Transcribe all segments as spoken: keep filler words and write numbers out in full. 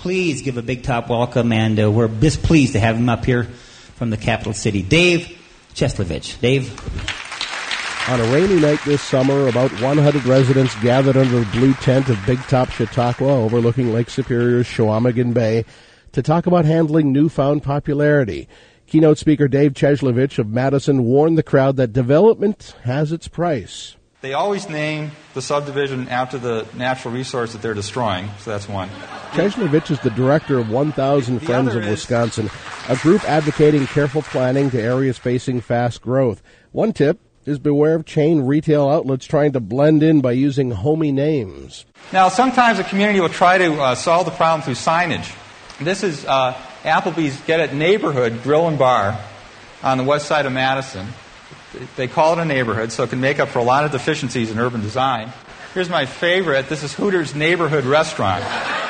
please give a big top welcome, and uh, we're displeased to have him up here from the capital city, Dave Cheslovich. Dave. On a rainy night this summer, about one hundred residents gathered under the blue tent of Big Top Chautauqua overlooking Lake Superior's Chequamegon Bay to talk about handling newfound popularity. Keynote speaker Dave Cheslovich of Madison warned the crowd that development has its price. They always name the subdivision after the natural resource that they're destroying, so that's one. Cheslovich is the director of one thousand Friends of Wisconsin, a group advocating careful planning to areas facing fast growth. One tip is beware of chain retail outlets trying to blend in by using homey names. Now, sometimes a community will try to uh, solve the problem through signage. This is uh, Applebee's Get It Neighborhood Grill and Bar on the west side of Madison. They call it a neighborhood, so it can make up for a lot of deficiencies in urban design. Here's my favorite. This is Hooters Neighborhood Restaurant.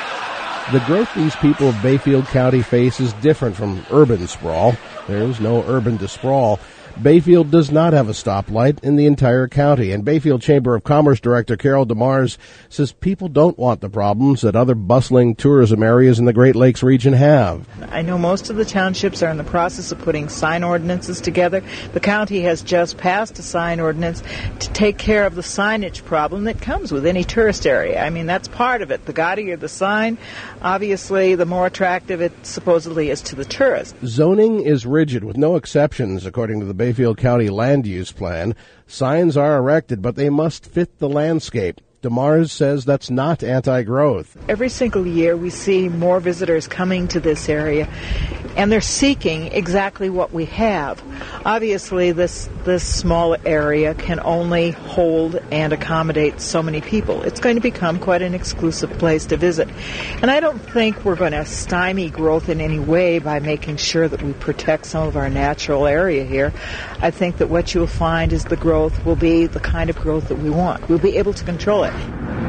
The growth these people of Bayfield County face is different from urban sprawl. There is no urban to sprawl. Bayfield does not have a stoplight in the entire county, and Bayfield Chamber of Commerce Director Carol DeMars says people don't want the problems that other bustling tourism areas in the Great Lakes region have. I know most of the townships are in the process of putting sign ordinances together. The county has just passed a sign ordinance to take care of the signage problem that comes with any tourist area. I mean, that's part of it. The gaudier the sign, obviously, the more attractive it supposedly is to the tourist. Zoning is rigid, with no exceptions, according to the Bayfield County Land Use Plan. Signs are erected, but they must fit the landscape. DeMars says that's not anti-growth. Every single year we see more visitors coming to this area, and they're seeking exactly what we have. Obviously, this, this small area can only hold and accommodate so many people. It's going to become quite an exclusive place to visit. And I don't think we're going to stymie growth in any way by making sure that we protect some of our natural area here. I think that what you'll find is the growth will be the kind of growth that we want. We'll be able to control it.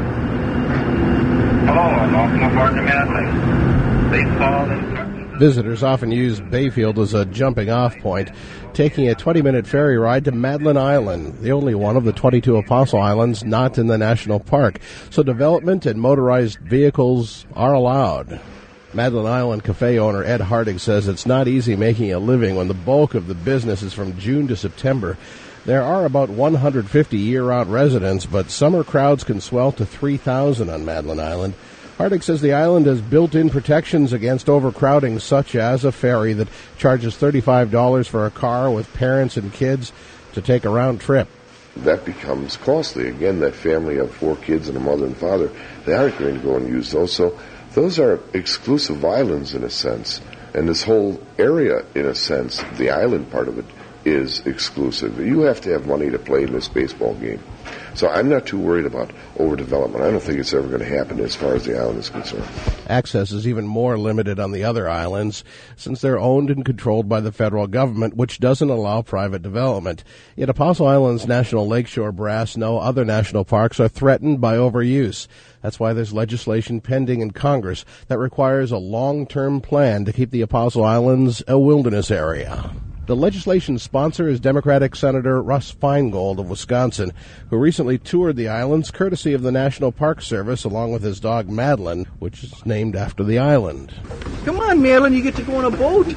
Hello, I'm welcome aboard the Madison. Please follow the instructions. Visitors often use Bayfield as a jumping-off point, taking a twenty-minute ferry ride to Madeline Island, the only one of the twenty-two Apostle Islands not in the national park. So development and motorized vehicles are allowed. Madeline Island cafe owner Ed Hardig says it's not easy making a living when the bulk of the business is from June to September. There are about one hundred fifty year-round residents, but summer crowds can swell to three thousand on Madeline Island. Hardig says the island has built-in protections against overcrowding, such as a ferry that charges thirty-five dollars for a car with parents and kids to take a round trip. That becomes costly. Again, that family of four kids and a mother and father, they aren't going to go and use those. So those are exclusive islands in a sense. And this whole area, in a sense, the island part of it, is exclusive. You have to have money to play in this baseball game. So I'm not too worried about overdevelopment. I don't think it's ever going to happen as far as the island is concerned. Access is even more limited on the other islands since they're owned and controlled by the federal government, which doesn't allow private development. Yet Apostle Island's National Lakeshore Brass know other national parks are threatened by overuse. That's why there's legislation pending in Congress that requires a long-term plan to keep the Apostle Islands a wilderness area. The legislation's sponsor is Democratic Senator Russ Feingold of Wisconsin, who recently toured the islands courtesy of the National Park Service along with his dog Madeline, which is named after the island. Come on, Madeline, you get to go on a boat.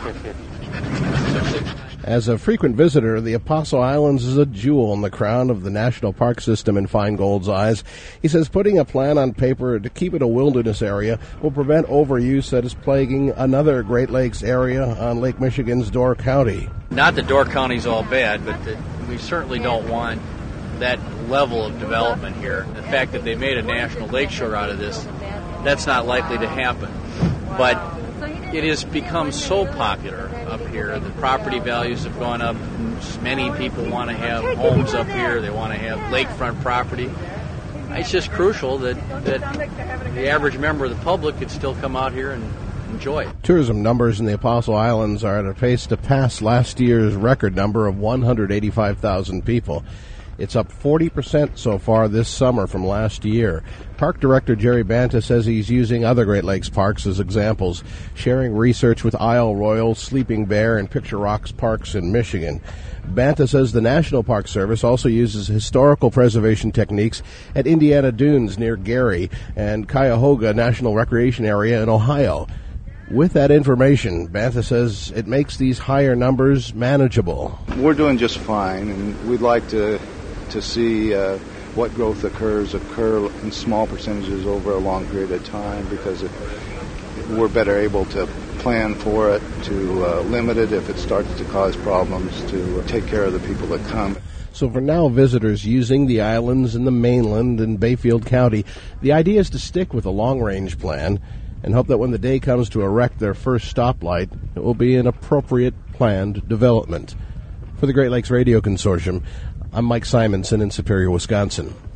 As a frequent visitor, the Apostle Islands is a jewel in the crown of the national park system in Feingold's eyes. He says putting a plan on paper to keep it a wilderness area will prevent overuse that is plaguing another Great Lakes area on Lake Michigan's Door County. Not that Door County's all bad, but that we certainly don't want that level of development here. The fact that they made a national lakeshore out of this, that's not likely to happen. But it has become so popular up here. The property values have gone up. Many people want to have homes up here. They want to have lakefront property. It's just crucial that, that the average member of the public could still come out here and enjoy it. Tourism numbers in the Apostle Islands are at a pace to pass last year's record number of one hundred eighty-five thousand people. It's up forty percent so far this summer from last year. Park Director Jerry Banta says he's using other Great Lakes parks as examples, sharing research with Isle Royal, Sleeping Bear, and Picture Rocks parks in Michigan. Banta says the National Park Service also uses historical preservation techniques at Indiana Dunes near Gary and Cuyahoga National Recreation Area in Ohio. With that information, Banta says it makes these higher numbers manageable. We're doing just fine, and we'd like to to see uh, what growth occurs occur in small percentages over a long period of time, because it, we're better able to plan for it, to uh, limit it if it starts to cause problems, to take care of the people that come. So for now, visitors using the islands in the mainland and Bayfield County, the idea is to stick with a long-range plan and hope that when the day comes to erect their first stoplight, it will be an appropriate planned development. For the Great Lakes Radio Consortium, I'm Mike Simonson in Superior, Wisconsin.